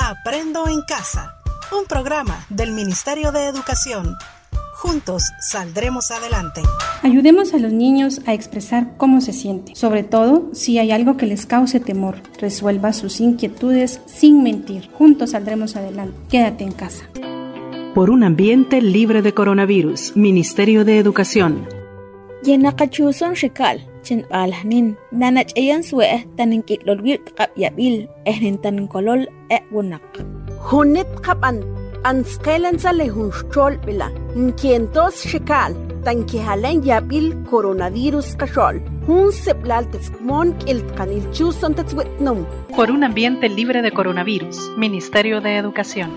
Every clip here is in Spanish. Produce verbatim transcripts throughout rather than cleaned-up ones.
Aprendo en Casa, un programa del Ministerio de Educación. Juntos saldremos adelante. Ayudemos a los niños a expresar cómo se sienten, sobre todo si hay algo que les cause temor. Resuelva sus inquietudes sin mentir. Juntos saldremos adelante. Quédate en casa. Por un ambiente libre de coronavirus, Ministerio de Educación. Yenakachuson shikal, chen alhanin, nanach ayan sue, tanin kiklolwir kapyabil, ehnin tanin kolol e wunak. Hunit kapan, anskelan sa lehunshol bila, nkientos shikal, tan kihalen yabil coronavirus kashol. Hun seplal teskmon kiltkanil chuson tetzwitnum. Por un ambiente libre de coronavirus, Ministerio de Educación.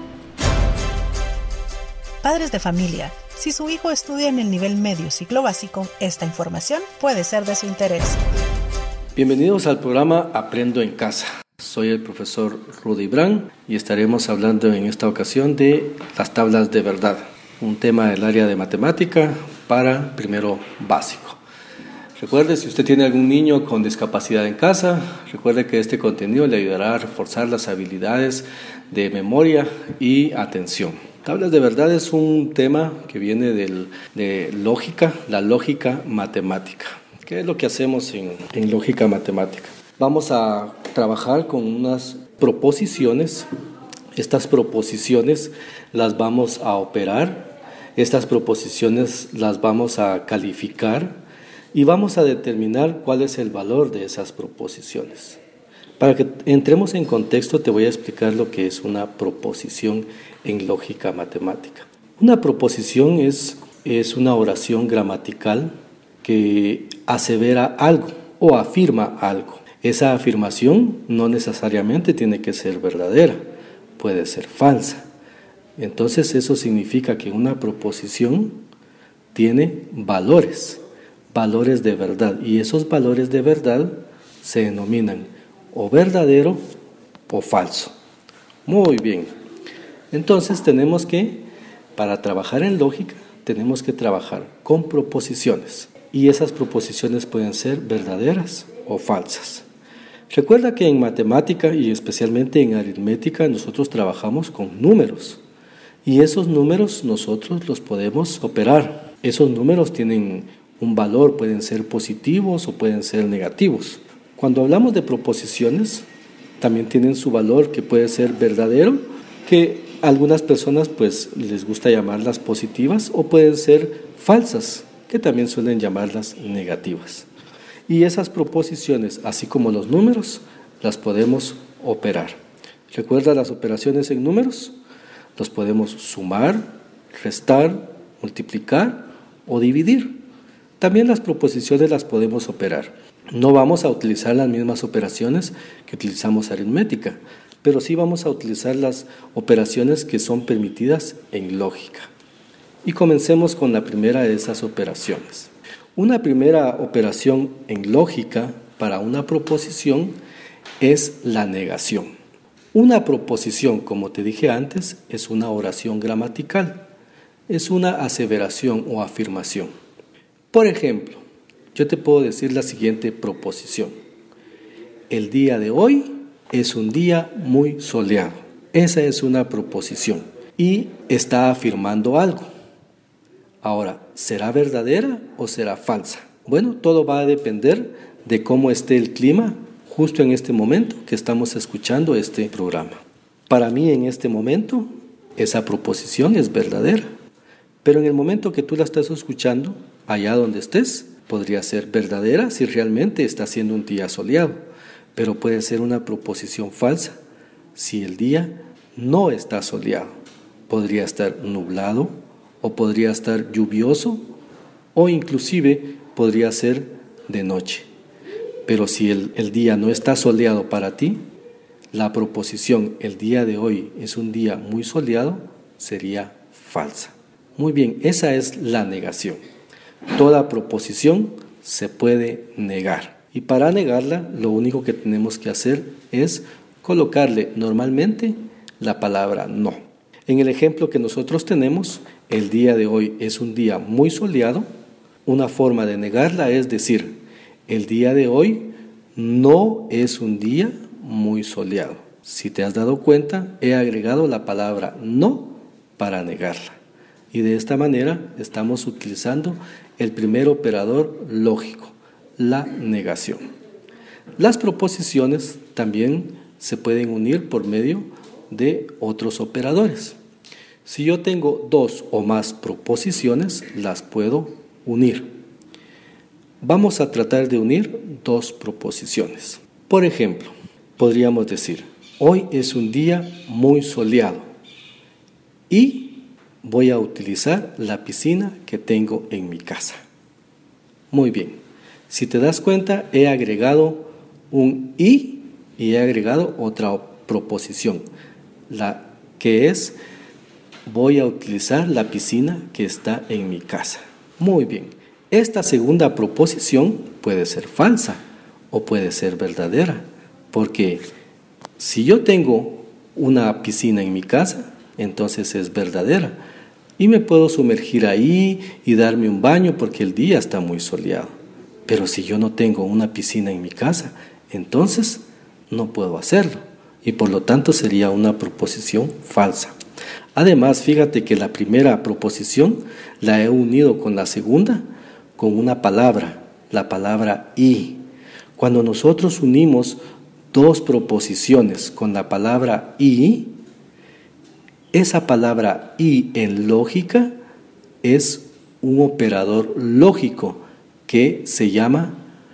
Padres de familia, si su hijo estudia en el nivel medio ciclo básico, esta información puede ser de su interés. Bienvenidos al programa Aprendo en Casa. Soy el profesor Rudy Brand y estaremos hablando en esta ocasión de las tablas de verdad, un tema del área de matemática para primero básico. Recuerde, si usted tiene algún niño con discapacidad en casa, recuerde que este contenido le ayudará a reforzar las habilidades de memoria y atención. Tablas de verdad es un tema que viene del, de lógica, la lógica matemática. ¿Qué es lo que hacemos en, en lógica matemática? Vamos a trabajar con unas proposiciones. Estas proposiciones las vamos a operar, estas proposiciones las vamos a calificar y vamos a determinar cuál es el valor de esas proposiciones. Para que entremos en contexto, te voy a explicar lo que es una proposición en lógica matemática. Una proposición es, es una oración gramatical que asevera algo o afirma algo. Esa afirmación no necesariamente tiene que ser verdadera, puede ser falsa. Entonces eso significa que una proposición tiene valores, valores de verdad, y esos valores de verdad se denominan o verdadero o falso. Muy bien. Entonces tenemos que, para trabajar en lógica, tenemos que trabajar con proposiciones. Y esas proposiciones pueden ser verdaderas o falsas. Recuerda que en matemática y especialmente en aritmética nosotros trabajamos con números. Y esos números nosotros los podemos operar. Esos números tienen un valor, pueden ser positivos o pueden ser negativos. Cuando hablamos de proposiciones, también tienen su valor que puede ser verdadero, que a algunas personas pues les gusta llamarlas positivas, o pueden ser falsas, que también suelen llamarlas negativas. Y esas proposiciones, así como los números, las podemos operar. ¿Recuerda las operaciones en números? Los podemos sumar, restar, multiplicar o dividir. También las proposiciones las podemos operar. No vamos a utilizar las mismas operaciones que utilizamos aritmética, pero sí vamos a utilizar las operaciones que son permitidas en lógica. Y comencemos con la primera de esas operaciones. Una primera operación en lógica para una proposición es la negación. Una proposición, como te dije antes, es una oración gramatical, es una aseveración o afirmación. Por ejemplo, yo te puedo decir la siguiente proposición: el día de hoy es un día muy soleado. Esa es una proposición y está afirmando algo. Ahora, ¿será verdadera o será falsa? Bueno, todo va a depender de cómo esté el clima justo en este momento que estamos escuchando este programa. Para mí, en este momento, esa proposición es verdadera. Pero en el momento que tú la estás escuchando, allá donde estés, podría ser verdadera si realmente está siendo un día soleado, pero puede ser una proposición falsa si el día no está soleado. Podría estar nublado o podría estar lluvioso o inclusive podría ser de noche. Pero si el, el día no está soleado para ti, la proposición el día de hoy es un día muy soleado sería falsa. Muy bien, esa es la negación. Toda proposición se puede negar. Y para negarla, lo único que tenemos que hacer es colocarle normalmente la palabra no. En el ejemplo que nosotros tenemos, el día de hoy es un día muy soleado. Una forma de negarla es decir, el día de hoy no es un día muy soleado. Si te has dado cuenta, he agregado la palabra no para negarla. Y de esta manera estamos utilizando el primer operador lógico, la negación. Las proposiciones también se pueden unir por medio de otros operadores. Si yo tengo dos o más proposiciones, las puedo unir. Vamos a tratar de unir dos proposiciones. Por ejemplo, podríamos decir, hoy es un día muy soleado y voy a utilizar la piscina que tengo en mi casa. Muy bien, si te das cuenta, he agregado un y y he agregado otra proposición, la que es voy a utilizar la piscina que está en mi casa. Muy bien, esta segunda proposición puede ser falsa o puede ser verdadera, porque si yo tengo una piscina en mi casa, entonces es verdadera y me puedo sumergir ahí y darme un baño porque el día está muy soleado. Pero si yo no tengo una piscina en mi casa, entonces no puedo hacerlo y por lo tanto sería una proposición falsa. Además, fíjate que la primera proposición la he unido con la segunda con una palabra, la palabra y. Cuando nosotros unimos dos proposiciones con la palabra y, esa palabra y en lógica es un operador lógico que se llama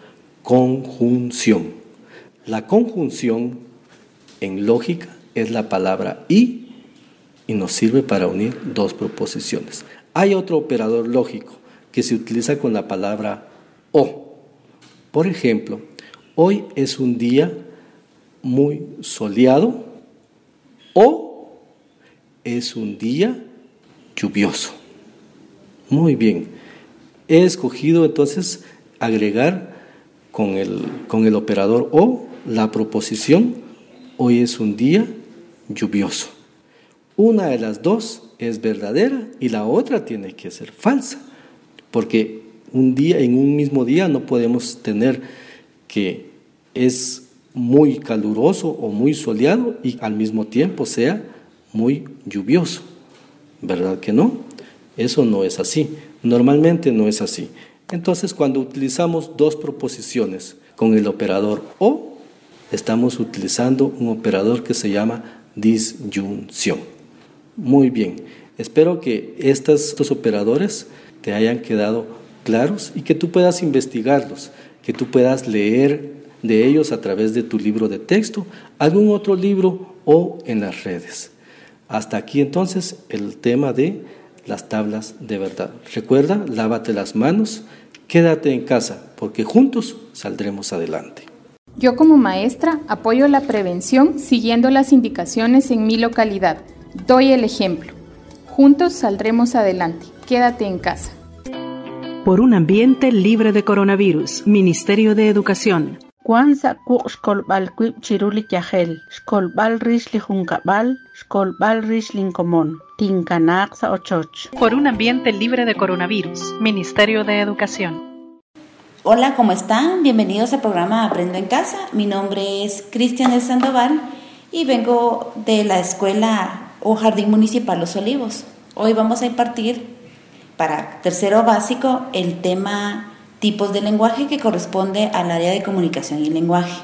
conjunción. La conjunción en lógica es la palabra y y nos sirve para unir dos proposiciones. Hay otro operador lógico que se utiliza con la palabra o. Por ejemplo, hoy es un día muy soleado o es un día lluvioso. Muy bien, he escogido entonces agregar con el, con el operador o la proposición hoy es un día lluvioso. Una de las dos es verdadera y la otra tiene que ser falsa, porque un día, en un mismo día no podemos tener que es muy caluroso o muy soleado y al mismo tiempo sea muy lluvioso, ¿verdad que no? Eso no es así, normalmente no es así. Entonces, cuando utilizamos dos proposiciones con el operador o, estamos utilizando un operador que se llama disyunción. Muy bien, espero que estos, estos operadores te hayan quedado claros y que tú puedas investigarlos, que tú puedas leer de ellos a través de tu libro de texto, algún otro libro o en las redes. Hasta aquí entonces el tema de las tablas de verdad. Recuerda, lávate las manos, quédate en casa, porque juntos saldremos adelante. Yo como maestra apoyo la prevención siguiendo las indicaciones en mi localidad. Doy el ejemplo. Juntos saldremos adelante. Quédate en casa. Por un ambiente libre de coronavirus, Ministerio de Educación. Kwanza kuk xkolbal kuib chiruli yahel, xkolbal rishli junkabal, xkolbal rishli común, tinkanaxa ochoch. Por un ambiente libre de coronavirus, Ministerio de Educación. Hola, ¿cómo están? Bienvenidos al programa Aprendo en Casa. Mi nombre es Cristian del Sandoval y vengo de la escuela o Jardín Municipal Los Olivos. Hoy vamos a impartir para tercero básico el tema tipos de lenguaje que corresponde al área de comunicación y lenguaje.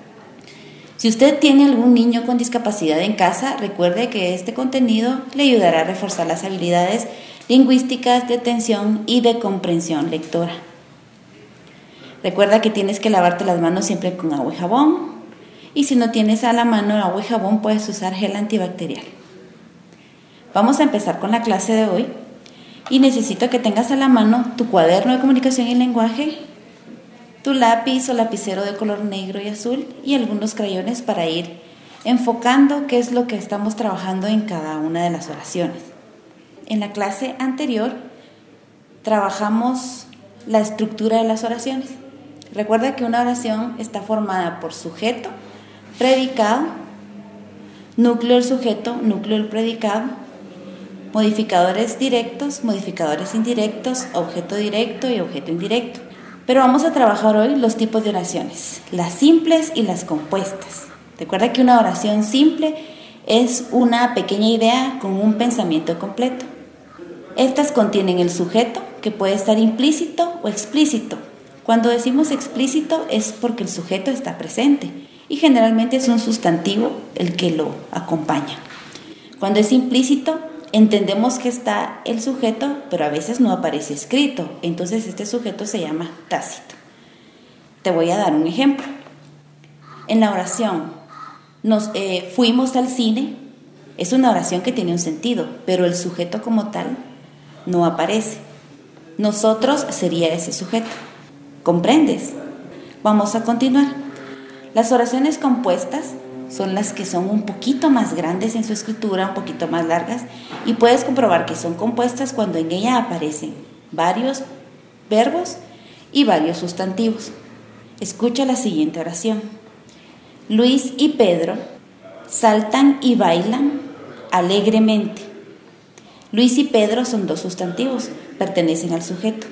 Si usted tiene algún niño con discapacidad en casa, recuerde que este contenido le ayudará a reforzar las habilidades lingüísticas de atención y de comprensión lectora. Recuerda que tienes que lavarte las manos siempre con agua y jabón, y si no tienes a la mano agua y jabón puedes usar gel antibacterial. Vamos a empezar con la clase de hoy y necesito que tengas a la mano tu cuaderno de comunicación y lenguaje, tu lápiz o lapicero de color negro y azul y algunos crayones para ir enfocando qué es lo que estamos trabajando en cada una de las oraciones. En la clase anterior trabajamos la estructura de las oraciones. Recuerda que una oración está formada por sujeto, predicado, núcleo del sujeto, núcleo del predicado, modificadores directos, modificadores indirectos, objeto directo y objeto indirecto. Pero vamos a trabajar hoy los tipos de oraciones, las simples y las compuestas. Recuerda que una oración simple es una pequeña idea con un pensamiento completo. Estas contienen el sujeto, que puede estar implícito o explícito. Cuando decimos explícito es porque el sujeto está presente y generalmente es un sustantivo el que lo acompaña. Cuando es implícito, entendemos que está el sujeto, pero a veces no aparece escrito. Entonces este sujeto se llama tácito. Te voy a dar un ejemplo. En la oración, nos eh, fuimos al cine, es una oración que tiene un sentido, pero el sujeto como tal no aparece. Nosotros sería ese sujeto. ¿Comprendes? Vamos a continuar. Las oraciones compuestas son las que son un poquito más grandes en su escritura, un poquito más largas, y puedes comprobar que son compuestas cuando en ella aparecen varios verbos y varios sustantivos. Escucha la siguiente oración. Luis y Pedro saltan y bailan alegremente. Luis y Pedro son dos sustantivos, pertenecen al sujeto.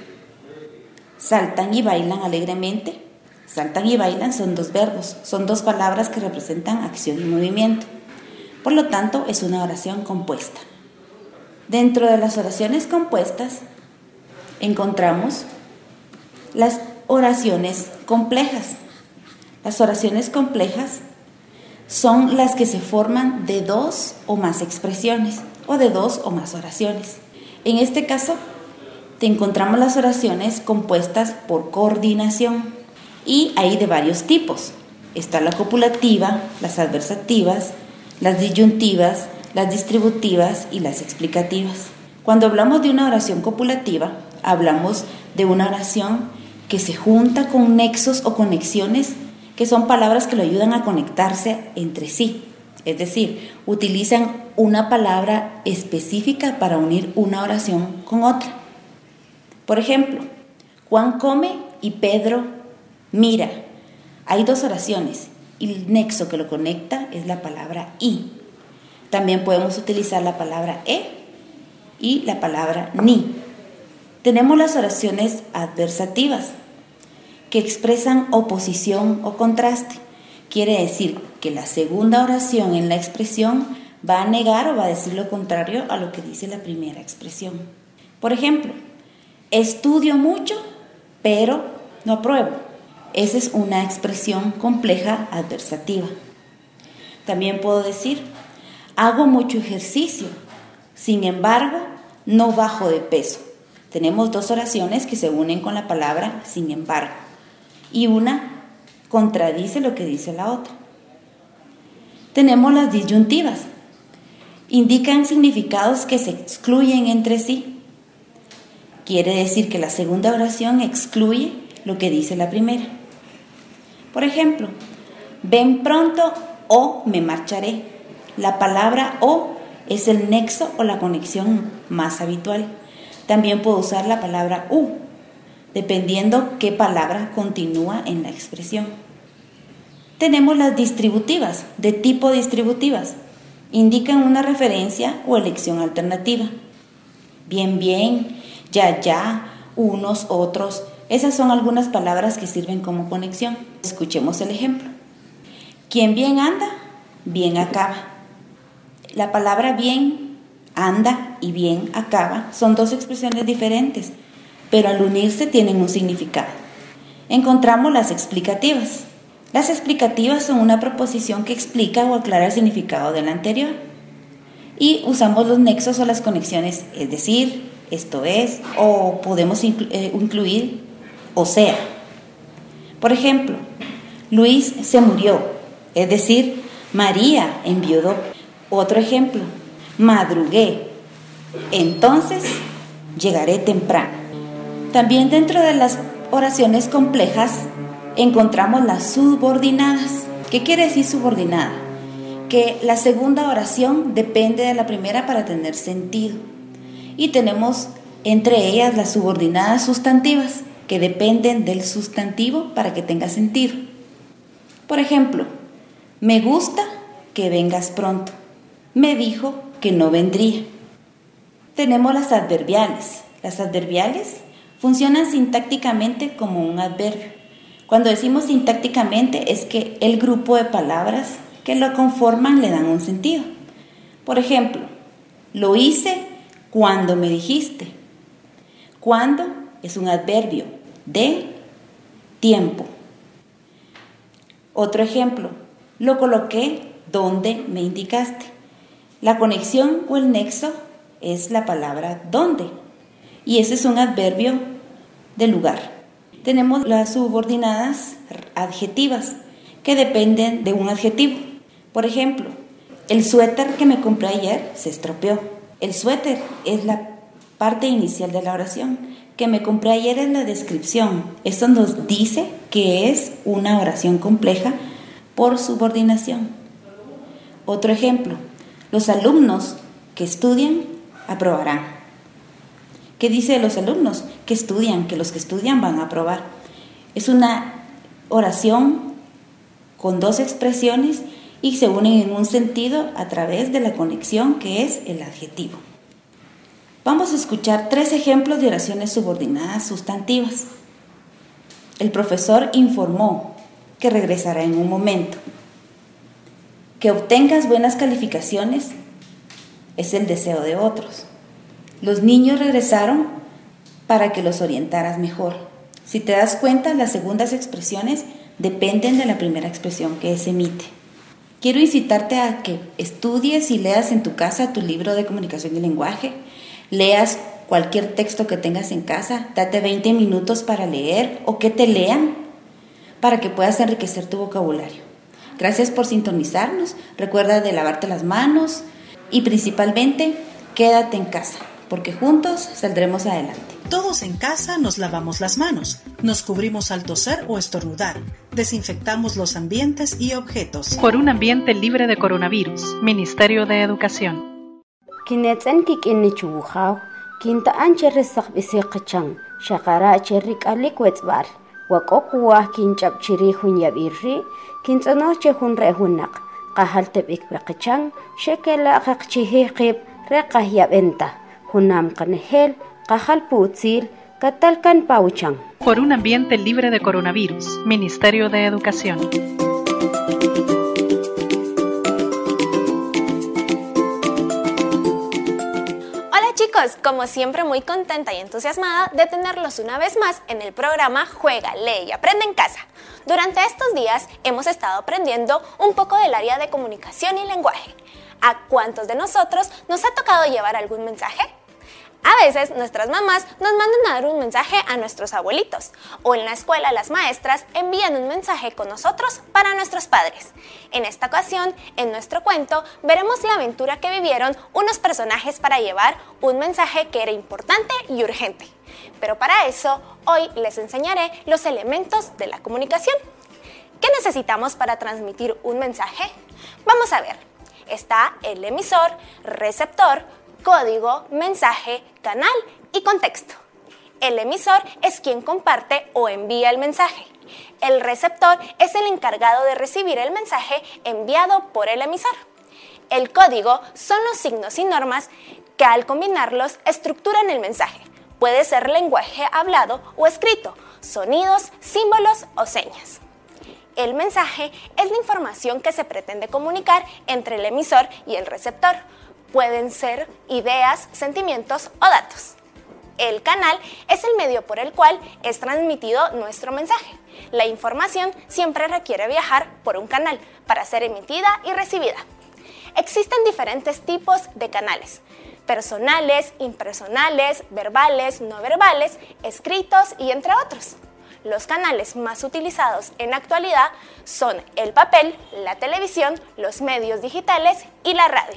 Saltan y bailan alegremente. Saltan y bailan son dos verbos, son dos palabras que representan acción y movimiento. Por lo tanto, es una oración compuesta. Dentro de las oraciones compuestas, encontramos las oraciones complejas. Las oraciones complejas son las que se forman de dos o más expresiones o de dos o más oraciones. En este caso, te encontramos las oraciones compuestas por coordinación y hay de varios tipos. Está la copulativa, las adversativas, las disyuntivas, las distributivas y las explicativas. Cuando hablamos de una oración copulativa, hablamos de una oración que se junta con nexos o conexiones que son palabras que lo ayudan a conectarse entre sí. Es decir, utilizan una palabra específica para unir una oración con otra. Por ejemplo, Juan come y Pedro mira. Hay dos oraciones y el nexo que lo conecta es la palabra y. También podemos utilizar la palabra e y la palabra ni. Tenemos las oraciones adversativas que expresan oposición o contraste. Quiere decir que la segunda oración en la expresión va a negar o va a decir lo contrario a lo que dice la primera expresión. Por ejemplo, estudio mucho, pero no apruebo. Esa es una expresión compleja adversativa. También puedo decir, hago mucho ejercicio, sin embargo, no bajo de peso. Tenemos dos oraciones que se unen con la palabra sin embargo. Y una contradice lo que dice la otra. Tenemos las disyuntivas. Indican significados que se excluyen entre sí. Quiere decir que la segunda oración excluye lo que dice la primera. Por ejemplo, ven pronto o me marcharé. La palabra o es el nexo o la conexión más habitual. También puedo usar la palabra u, dependiendo qué palabra continúa en la expresión. Tenemos las distributivas, de tipo distributivas. Indican una referencia o elección alternativa. Bien, bien, ya, ya, unos, otros. Esas son algunas palabras que sirven como conexión. Escuchemos el ejemplo. Quien bien anda, bien acaba. La palabra bien, anda y bien acaba son dos expresiones diferentes, pero al unirse tienen un significado. Encontramos las explicativas. Las explicativas son una proposición que explica o aclara el significado de la anterior. Y usamos los nexos o las conexiones, es decir, esto es, o podemos inclu- eh, incluir, o sea. Por ejemplo, Luis se murió, es decir, María enviudó. Otro ejemplo, madrugué, entonces llegaré temprano. También dentro de las oraciones complejas encontramos las subordinadas. ¿Qué quiere decir subordinada? Que la segunda oración depende de la primera para tener sentido. Y tenemos entre ellas las subordinadas sustantivas, que dependen del sustantivo para que tenga sentido. Por ejemplo, me gusta que vengas pronto. Me dijo que no vendría. Tenemos las adverbiales. Las adverbiales funcionan sintácticamente como un adverbio. Cuando decimos sintácticamente es que el grupo de palabras que lo conforman le dan un sentido. Por ejemplo, lo hice cuando me dijiste. Cuando es un adverbio de tiempo. Otro ejemplo, lo coloqué donde me indicaste. La conexión o el nexo es la palabra donde, y ese es un adverbio de lugar. Tenemos las subordinadas adjetivas que dependen de un adjetivo. Por ejemplo, el suéter que me compré ayer se estropeó. El suéter es la parte inicial de la oración. Que me compré ayer es la descripción. Esto nos dice que es una oración compleja por subordinación. Otro ejemplo, los alumnos que estudian aprobarán. ¿Qué dice de los alumnos? Que estudian, que los que estudian van a aprobar. Es una oración con dos expresiones y se unen en un sentido a través de la conexión que es el adjetivo. Vamos a escuchar tres ejemplos de oraciones subordinadas sustantivas. El profesor informó que regresará en un momento. Que obtengas buenas calificaciones es el deseo de otros. Los niños regresaron para que los orientaras mejor. Si te das cuenta, las segundas expresiones dependen de la primera expresión que se emite. Quiero incitarte a que estudies y leas en tu casa tu libro de comunicación y lenguaje. Leas cualquier texto que tengas en casa, date veinte minutos para leer o que te lean para que puedas enriquecer tu vocabulario. Gracias por sintonizarnos, recuerda de lavarte las manos y principalmente quédate en casa, porque juntos saldremos adelante. Todos en casa nos lavamos las manos, nos cubrimos al toser o estornudar, desinfectamos los ambientes y objetos. Por un ambiente libre de coronavirus, Ministerio de Educación. Kinetsen kikini chubujaw, kinta anche resak bisiqchang, shakara cherrik alikwetsbar, wakokuwa kinchap chirihun yabirri, kintsanoche hun rehunak, qahalteb ikbeqchang, shekela qaqchihiqib, reqah yabenta, hunam qanehel, qahal putzil, katalkan pauchang. Por un ambiente libre de coronavirus, Ministerio de Educación. Chicos, como siempre muy contenta y entusiasmada de tenerlos una vez más en el programa Juega, Lee y Aprende en Casa. Durante estos días hemos estado aprendiendo un poco del área de comunicación y lenguaje. ¿A cuántos de nosotros nos ha tocado llevar algún mensaje? A veces nuestras mamás nos mandan a dar un mensaje a nuestros abuelitos o en la escuela las maestras envían un mensaje con nosotros para nuestros padres. En esta ocasión, en nuestro cuento, veremos la aventura que vivieron unos personajes para llevar un mensaje que era importante y urgente. Pero para eso, hoy les enseñaré los elementos de la comunicación. ¿Qué necesitamos para transmitir un mensaje? Vamos a ver. Está el emisor, receptor, código, mensaje, canal y contexto. El emisor es quien comparte o envía el mensaje. El receptor es el encargado de recibir el mensaje enviado por el emisor. El código son los signos y normas que al combinarlos estructuran el mensaje. Puede ser lenguaje hablado o escrito, sonidos, símbolos o señas. El mensaje es la información que se pretende comunicar entre el emisor y el receptor. Pueden ser ideas, sentimientos o datos. El canal es el medio por el cual es transmitido nuestro mensaje. La información siempre requiere viajar por un canal para ser emitida y recibida. Existen diferentes tipos de canales: personales, impersonales, verbales, no verbales, escritos y entre otros. Los canales más utilizados en la actualidad son el papel, la televisión, los medios digitales y la radio.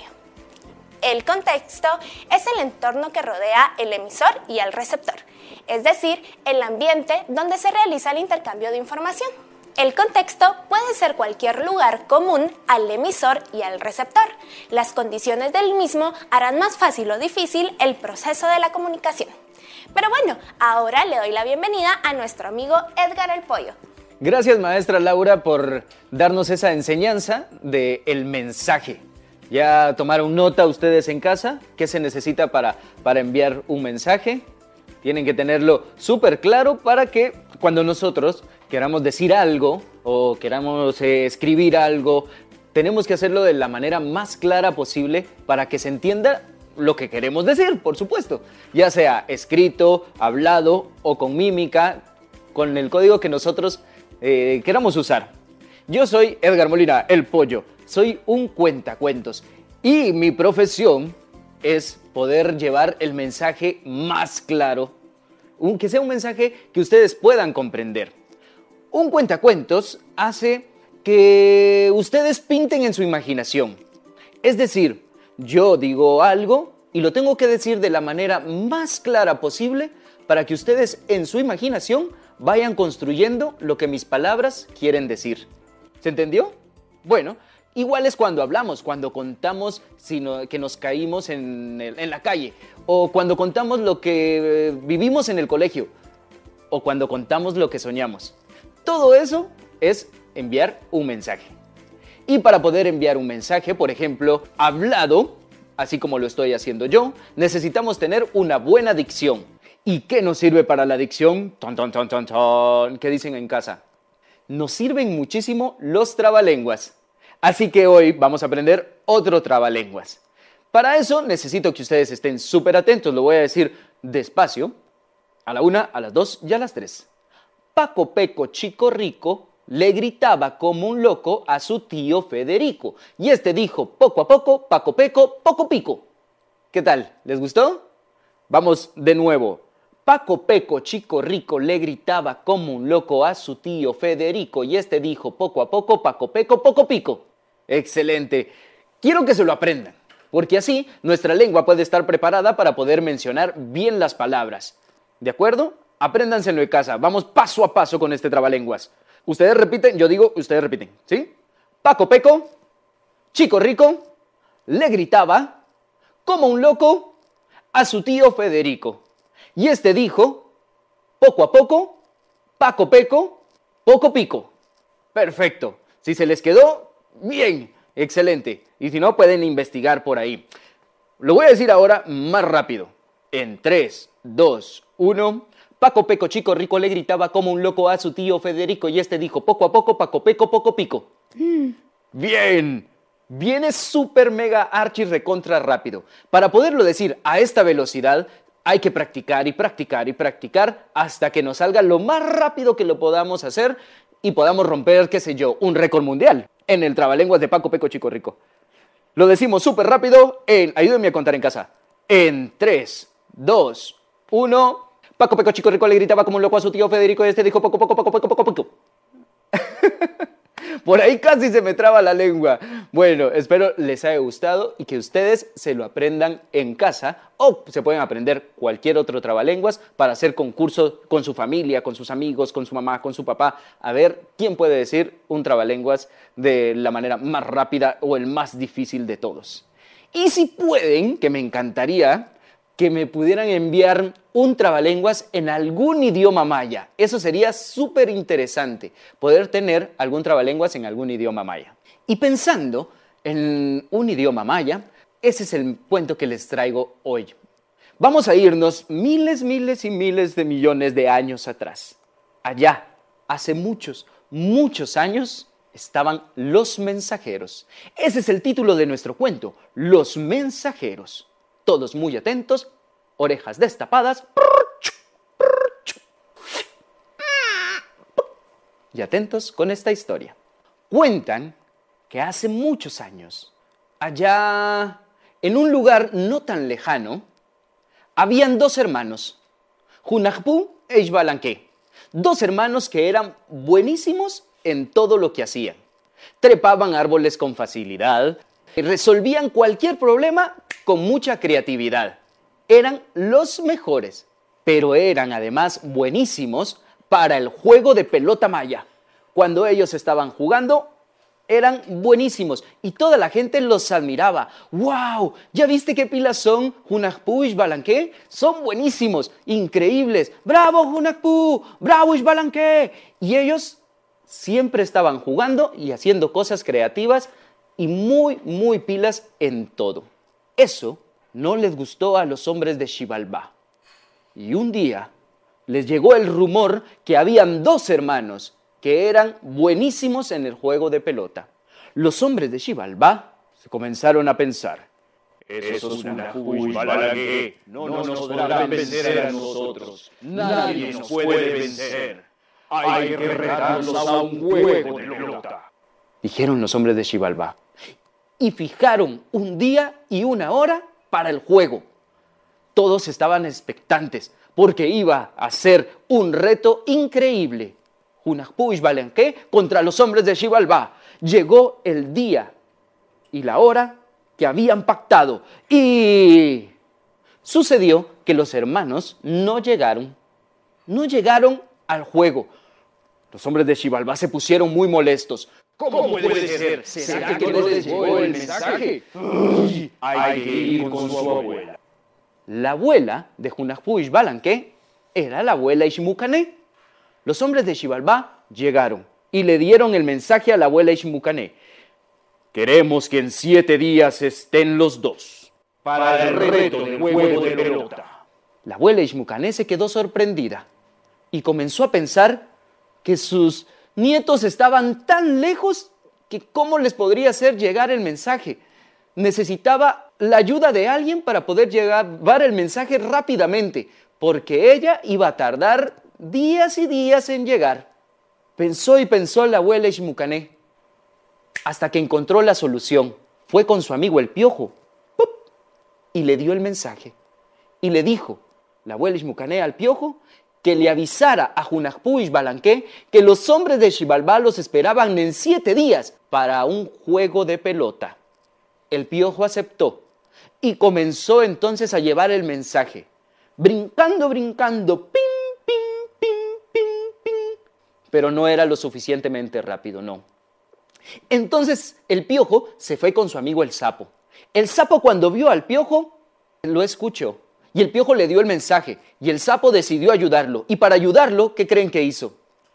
El contexto es el entorno que rodea el emisor y al receptor, es decir, el ambiente donde se realiza el intercambio de información. El contexto puede ser cualquier lugar común al emisor y al receptor. Las condiciones del mismo harán más fácil o difícil el proceso de la comunicación. Pero bueno, ahora le doy la bienvenida a nuestro amigo Edgar el Pollo. Gracias, maestra Laura, por darnos esa enseñanza del mensaje. ¿Ya tomaron nota ustedes en casa? ¿Qué se necesita para, para enviar un mensaje? Tienen que tenerlo súper claro para que cuando nosotros queramos decir algo o queramos eh, escribir algo, tenemos que hacerlo de la manera más clara posible para que se entienda lo que queremos decir, por supuesto. Ya sea escrito, hablado o con mímica, con el código que nosotros eh, queramos usar. Yo soy Edgar Molina, el Pollo. Soy un cuentacuentos y mi profesión es poder llevar el mensaje más claro, un, que sea un mensaje que ustedes puedan comprender. Un cuentacuentos hace que ustedes pinten en su imaginación. Es decir, yo digo algo y lo tengo que decir de la manera más clara posible para que ustedes en su imaginación vayan construyendo lo que mis palabras quieren decir. ¿Se entendió? Bueno, igual es cuando hablamos, cuando contamos sino que nos caímos en, el, en la calle, o cuando contamos lo que eh, vivimos en el colegio, o cuando contamos lo que soñamos. Todo eso es enviar un mensaje. Y para poder enviar un mensaje, por ejemplo, hablado, así como lo estoy haciendo yo, necesitamos tener una buena dicción. ¿Y qué nos sirve para la dicción? Ton, ton, ton, ton, ton. ¿Qué dicen en casa? Nos sirven muchísimo los trabalenguas. Así que hoy vamos a aprender otro trabalenguas. Para eso necesito que ustedes estén súper atentos. Lo voy a decir despacio. A la una, a las dos y a las tres. Paco Peco Chico Rico le gritaba como un loco a su tío Federico. Y este dijo poco a poco, Paco Peco, poco pico. ¿Qué tal? ¿Les gustó? Vamos de nuevo. Paco Peco Chico Rico le gritaba como un loco a su tío Federico y este dijo poco a poco, Paco Peco, poco pico. Excelente. Quiero que se lo aprendan, porque así nuestra lengua puede estar preparada para poder mencionar bien las palabras. ¿De acuerdo? Apréndanselo en casa. Vamos paso a paso con este trabalenguas. Ustedes repiten, yo digo, ustedes repiten, ¿sí? Paco Peco Chico Rico le gritaba como un loco a su tío Federico. Y este dijo, poco a poco, Paco Peco, poco pico. Perfecto. Si se les quedó, bien, excelente. Y si no, pueden investigar por ahí. Lo voy a decir ahora más rápido. En tres, dos, uno. Paco Peco Chico Rico le gritaba como un loco a su tío Federico. Y este dijo, poco a poco, Paco Peco, poco pico. Mm. Bien. Viene súper mega archi recontra rápido. Para poderlo decir a esta velocidad, hay que practicar y practicar y practicar hasta que nos salga lo más rápido que lo podamos hacer y podamos romper, qué sé yo, un récord mundial en el trabalenguas de Paco Peco Chico Rico. Lo decimos súper rápido en, ayúdenme a contar en casa, en tres, dos, uno. Paco Peco Chico Rico le gritaba como un loco a su tío Federico y este dijo poco, poco, poco, poco, poco, poco. Por ahí casi se me traba la lengua. Bueno, espero les haya gustado y que ustedes se lo aprendan en casa o se pueden aprender cualquier otro trabalenguas para hacer concursos con su familia, con sus amigos, con su mamá, con su papá. A ver quién puede decir un trabalenguas de la manera más rápida o el más difícil de todos. Y si pueden, que me encantaría que me pudieran enviar un trabalenguas en algún idioma maya. Eso sería súper interesante, poder tener algún trabalenguas en algún idioma maya. Y pensando en un idioma maya, ese es el cuento que les traigo hoy. Vamos a irnos miles, miles y miles de millones de años atrás. Allá, hace muchos, muchos años, estaban los mensajeros. Ese es el título de nuestro cuento, Los Mensajeros. Todos muy atentos, orejas destapadas. Y atentos con esta historia. Cuentan que hace muchos años, allá en un lugar no tan lejano, habían dos hermanos, Hunahpu e Ixbalanque. Dos hermanos que eran buenísimos en todo lo que hacían. Trepaban árboles con facilidad, resolvían cualquier problema con mucha creatividad. Eran los mejores, pero eran además buenísimos para el juego de pelota maya. Cuando ellos estaban jugando, eran buenísimos y toda la gente los admiraba. ¡Wow! ¿Ya viste qué pilas son Hunahpu y Ixbalanque? Son buenísimos, increíbles. ¡Bravo, Hunahpu! ¡Bravo, Ixbalanque! Y ellos siempre estaban jugando y haciendo cosas creativas y muy, muy pilas en todo. Eso no les gustó a los hombres de Xibalbá. Y un día les llegó el rumor que habían dos hermanos que eran buenísimos en el juego de pelota. Los hombres de Xibalbá se comenzaron a pensar: esos Hunahpu y Balangué no nos podrán vencer a nosotros. Nadie nos puede vencer. Hay que retarlos a un juego de pelota, dijeron los hombres de Xibalbá. Y fijaron un día y una hora para el juego. Todos estaban expectantes porque iba a ser un reto increíble. Hunahpu y Balangué contra los hombres de Xibalbá. Llegó el día y la hora que habían pactado. Y sucedió que los hermanos no llegaron. No llegaron al juego. Los hombres de Xibalbá se pusieron muy molestos. ¿Cómo, ¿Cómo puede ser? ¿Será, ¿Será que, que no les llegó el mensaje? Uy, hay que ir con su abuela. La abuela de Hunahpu y Balangué era la abuela Ixmucané. Los hombres de Xibalbá llegaron y le dieron el mensaje a la abuela Ixmucané. Queremos que en siete días estén los dos para el reto del juego de pelota. La abuela Ixmucané se quedó sorprendida y comenzó a pensar que sus nietos estaban tan lejos que cómo les podría hacer llegar el mensaje. Necesitaba la ayuda de alguien para poder llevar el mensaje rápidamente, porque ella iba a tardar días y días en llegar. Pensó y pensó la abuela Ixmucané, hasta que encontró la solución. Fue con su amigo el Piojo ¡pup! Y le dio el mensaje. Y le dijo la abuela Ixmucané al Piojo que le avisara a Hunahpu y Balangué que los hombres de Xibalbá los esperaban en siete días para un juego de pelota. El Piojo aceptó y comenzó entonces a llevar el mensaje, brincando, brincando, pim, pim, pim, pim, pim, pero no era lo suficientemente rápido, no. Entonces el Piojo se fue con su amigo el Sapo. El Sapo, cuando vio al Piojo, lo escuchó. Y el Piojo le dio el mensaje. Y el Sapo decidió ayudarlo. Y para ayudarlo, ¿qué creen que hizo?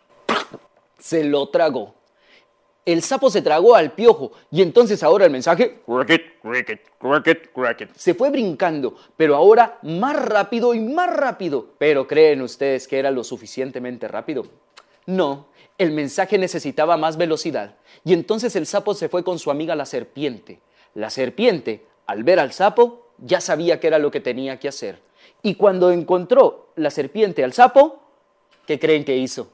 Se lo tragó. El Sapo se tragó al Piojo. Y entonces ahora el mensaje... Cricket, cricket, cricket, cricket. Se fue brincando. Pero ahora más rápido y más rápido. Pero ¿creen ustedes que era lo suficientemente rápido? No. El mensaje necesitaba más velocidad. Y entonces el Sapo se fue con su amiga la serpiente. La serpiente, al ver al Sapo, ya sabía qué era lo que tenía que hacer. Y cuando encontró la serpiente al Sapo, ¿qué creen que hizo?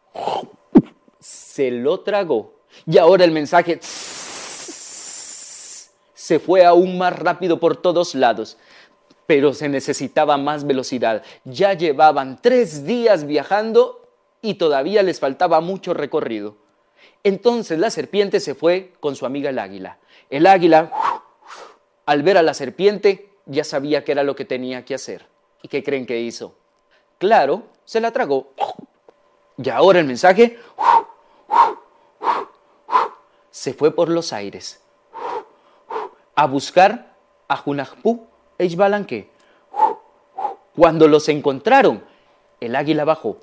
Se lo tragó. Y ahora el mensaje se fue aún más rápido por todos lados. Pero se necesitaba más velocidad. Ya llevaban tres días viajando y todavía les faltaba mucho recorrido. Entonces la serpiente se fue con su amiga el águila. El águila, al ver a la serpiente, ya sabía qué era lo que tenía que hacer. ¿Y qué creen que hizo? Claro, se la tragó. Y ahora el mensaje se fue por los aires a buscar a Hunahpu y Balangué. Cuando los encontraron, el águila bajó.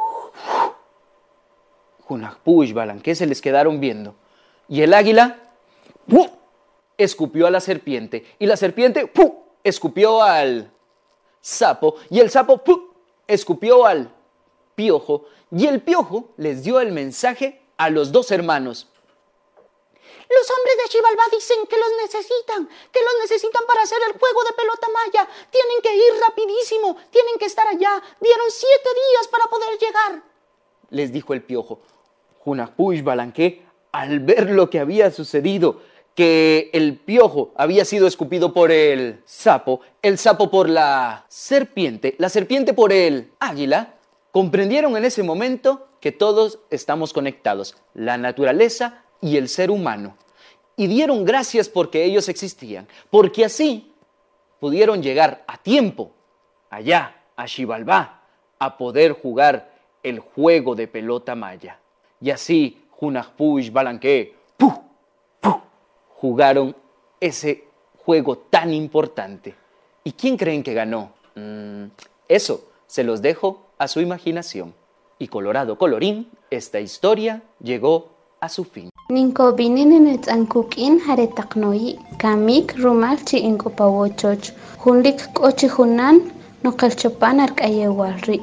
Hunahpu y Balangué se les quedaron viendo. Y el águila ¡pum! Escupió a la serpiente. Y la serpiente ¡pum! Escupió al Sapo. Y el Sapo ¡pum! Escupió al Piojo. Y el Piojo les dio el mensaje a los dos hermanos. Los hombres de Xibalbá dicen que los necesitan, que los necesitan para hacer el juego de pelota maya. Tienen que ir rapidísimo, tienen que estar allá. Dieron siete días para poder llegar, les dijo el Piojo. Hunahpu y Balangué, al ver lo que había sucedido, que el Piojo había sido escupido por el Sapo, el Sapo por la serpiente, la serpiente por el águila, comprendieron en ese momento que todos estamos conectados, la naturaleza y el ser humano. Y dieron gracias porque ellos existían, porque así pudieron llegar a tiempo allá, a Xibalbá, a poder jugar el juego de pelota maya. Y así Hunahpu y Balangué ¡puh! ¡puh! Jugaron ese juego tan importante. ¿Y quién creen que ganó? Mm, eso se los dejo a su imaginación. Y colorado colorín, esta historia llegó a su fin. Ninko bininin ankukin haretaqnoyi kamik rumal chi inkopawochoch hunlik kochi hunan no kalchopan arkayewalri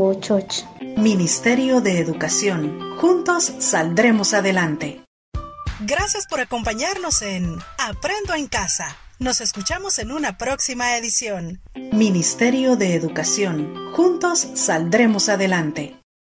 katkohepanawochoch. Ministerio de Educación. Juntos saldremos adelante. Gracias por acompañarnos en Aprendo en Casa. Nos escuchamos en una próxima edición. Ministerio de Educación. Juntos saldremos adelante.